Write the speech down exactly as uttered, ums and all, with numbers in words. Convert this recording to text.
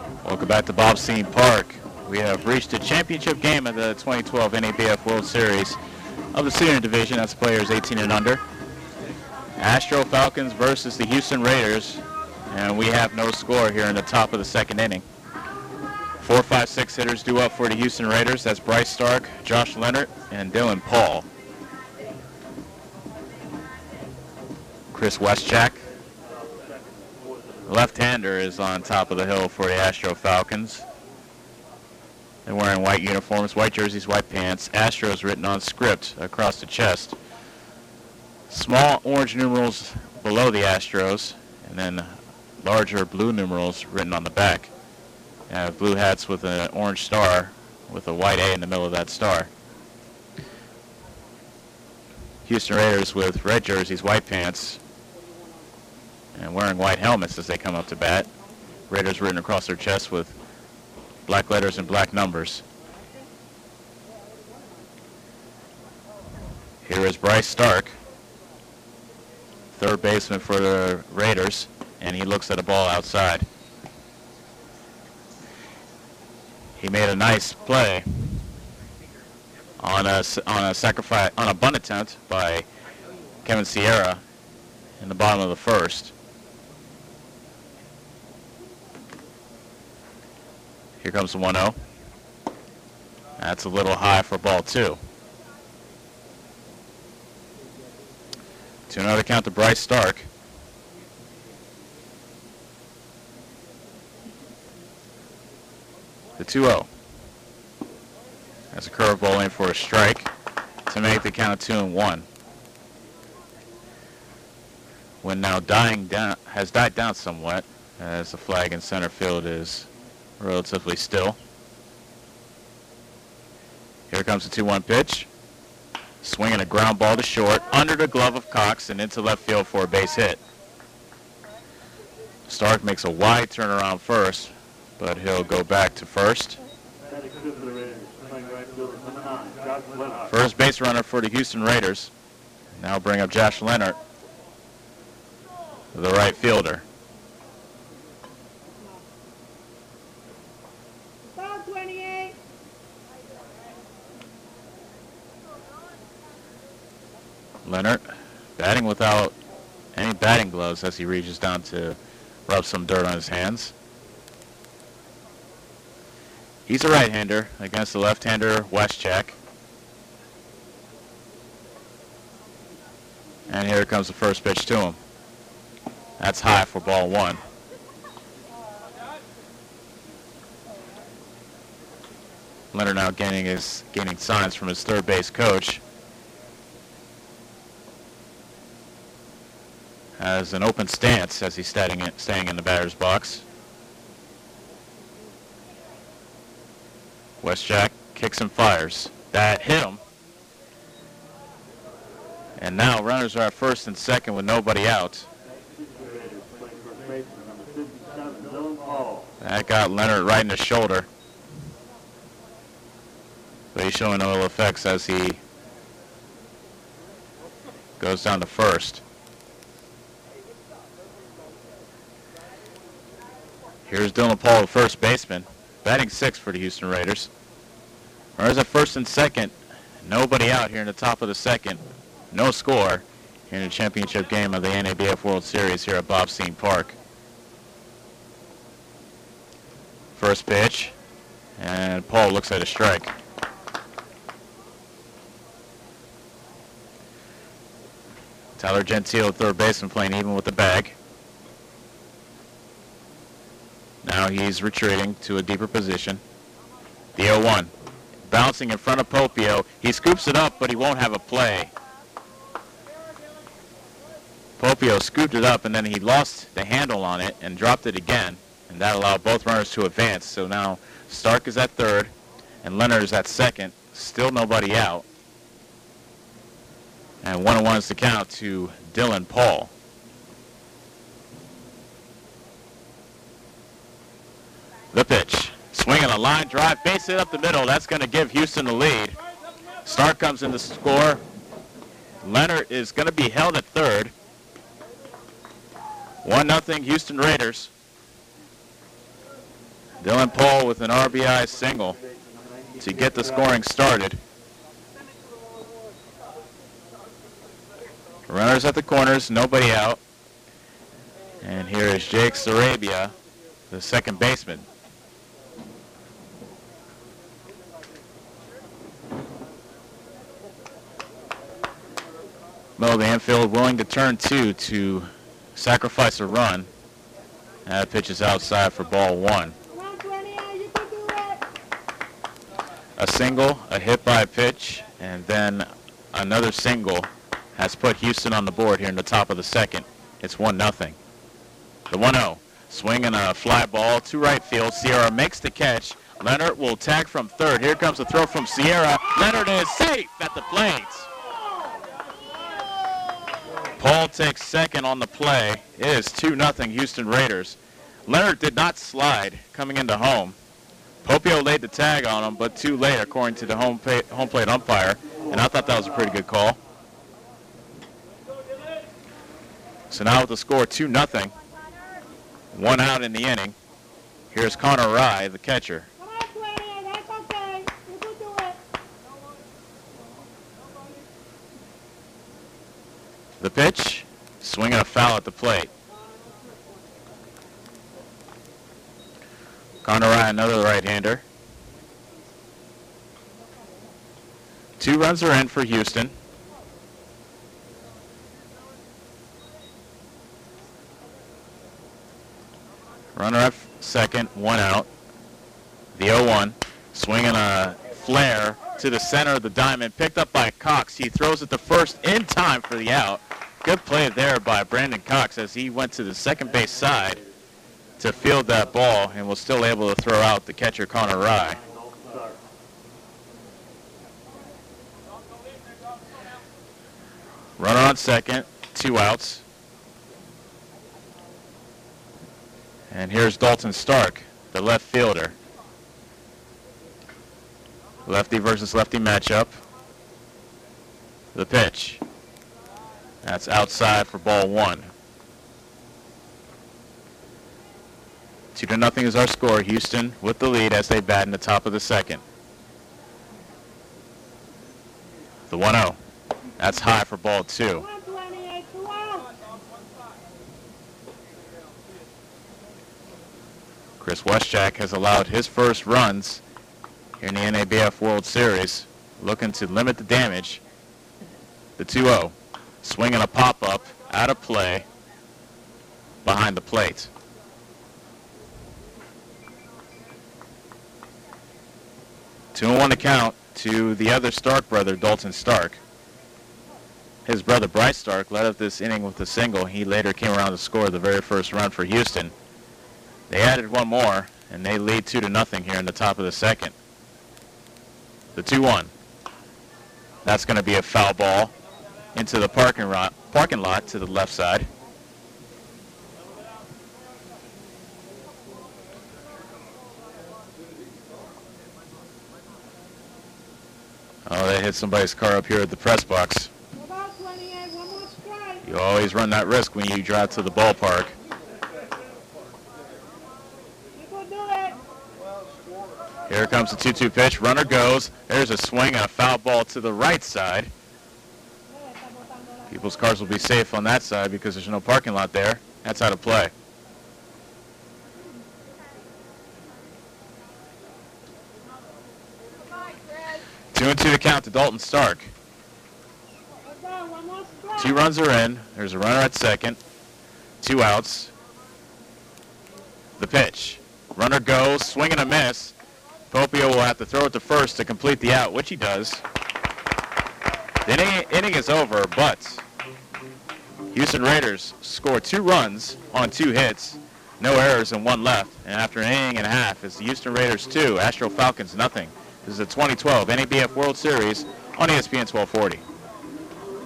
Welcome back to Bobstein Park. We have reached the championship game of the twenty twelve N A B F World Series of the senior division. That's players eighteen and under. Astro Falcons versus the Houston Raiders, and we have no score here in the top of the second inning. Four, five, six hitters due up for the Houston Raiders. That's Bryce Stark, Josh Leonard, and Dylan Paul. Chris Westjack, left-hander, is on top of the hill for the Astro Falcons. They're wearing white uniforms, white jerseys, white pants. Astros written on script across the chest. Small orange numerals below the Astros, and then larger blue numerals written on the back. They have blue hats with an orange star with a white A in the middle of that star. Houston Raiders with red jerseys, white pants, and wearing white helmets as they come up to bat. Raiders written across their chest with black letters and black numbers. Here is Bryce Stark, third baseman for the Raiders, and he looks at a ball outside. He made a nice play on a, on a sacrifice, on a bunt attempt by Kevin Sierra in the bottom of the first. Here comes the one oh. That's a little high for ball two. To another count to Bryce Stark. The two oh. That's a curveball in for a strike to make the count two and one. When now dying down, has died down somewhat as the flag in center field is relatively still. Here comes the two one pitch. Swinging a ground ball to short, under the glove of Cox and into left field for a base hit. Stark makes a wide turnaround first, but he'll go back to first. First base runner for the Houston Raiders. Now bring up Josh Leonard, the right fielder. Leonard batting without any batting gloves as he reaches down to rub some dirt on his hands. He's a right-hander against the left-hander Westjack. And here comes the first pitch to him. That's high for ball one. Leonard now gaining his gaining signs from his third base coach. Has an open stance as he's staying in, staying in the batter's box. Westjack kicks and fires. That hit him. And now runners are at first and second with nobody out. That got Leonard right in the shoulder. But he's showing no ill effects as he goes down to first. Here's Dylan Paul, the first baseman, batting sixth for the Houston Raiders. Runners at first and second. Nobody out here in the top of the second. No score in the championship game of the N A B F World Series here at Bobstein Park. First pitch, and Paul looks at a strike. Tyler Gentile, third baseman, playing even with the bag. Now he's retreating to a deeper position. The oh one. Bouncing in front of Popio. He scoops it up, but he won't have a play. Popio scooped it up, and then he lost the handle on it and dropped it again. And that allowed both runners to advance. So now Stark is at third, and Leonard is at second. Still nobody out. And one and one is the count to Dylan Paul. The pitch. Swinging a line drive, base hit up the middle. That's going to give Houston the lead. Stark comes in to score. Leonard is going to be held at third. one nothing Houston Raiders. Dylan Paul with an R B I single to get the scoring started. Runners at the corners, nobody out. And here is Jake Sarabia, the second baseman. Middle of the infield, willing to turn two to sacrifice a run. That pitch is outside for ball one. A single, a hit by a pitch, and then another single has put Houston on the board here in the top of the second. It's one nothing. The one oh, swinging a fly ball to right field. Sierra makes the catch. Leonard will tag from third. Here comes the throw from Sierra. Leonard is safe at the plate. Paul takes second on the play. It is two nothing Houston Raiders. Leonard did not slide coming into home. Popio laid the tag on him, but too late according to the home, pay, home plate umpire, and I thought that was a pretty good call. So now with the score two nothing, one out in the inning, here's Connor Rye, the catcher. The pitch, swinging a foul at the plate. Connor Rye, another right-hander. Two runs are in for Houston. Runner at second, one out. The oh one, swinging a flare to the center of the diamond, picked up by Cox. He throws it to first in time for the out. Good play there by Brandon Cox as he went to the second base side to field that ball and was still able to throw out the catcher Connor Rye. Runner on second, two outs. And here's Dalton Stark, the left fielder. Lefty versus lefty matchup. The pitch. That's outside for ball one. Two to nothing is our score. Houston with the lead as they bat in the top of the second. The one oh. That's high for ball two. Chris Westjack has allowed his first runs here in the N A B F World Series, looking to limit the damage. The two oh, swinging a pop-up, out of play, behind the plate. Two and one to count to the other Stark brother, Dalton Stark. His brother Bryce Stark led up this inning with a single. He later came around to score the very first run for Houston. They added one more, and they lead two to nothing here in the top of the second. The two one. That's going to be a foul ball into the parking lot, parking lot to the left side. Oh, they hit somebody's car up here at the press box. You always run that risk when you drive to the ballpark. Here comes the two two pitch. Runner goes. There's a swing and a foul ball to the right side. People's cars will be safe on that side because there's no parking lot there. That's out of play. Two and two to count to Dalton Stark. Two runs are in. There's a runner at second. Two outs. The pitch. Runner goes. Swing and a miss. Popio will have to throw it to first to complete the out, which he does. The inning, inning is over, but Houston Raiders score two runs on two hits, no errors and one left. And after an inning and a half, it's the Houston Raiders two, Astro Falcons nothing. This is the twenty twelve N A B F World Series on E S P N twelve forty.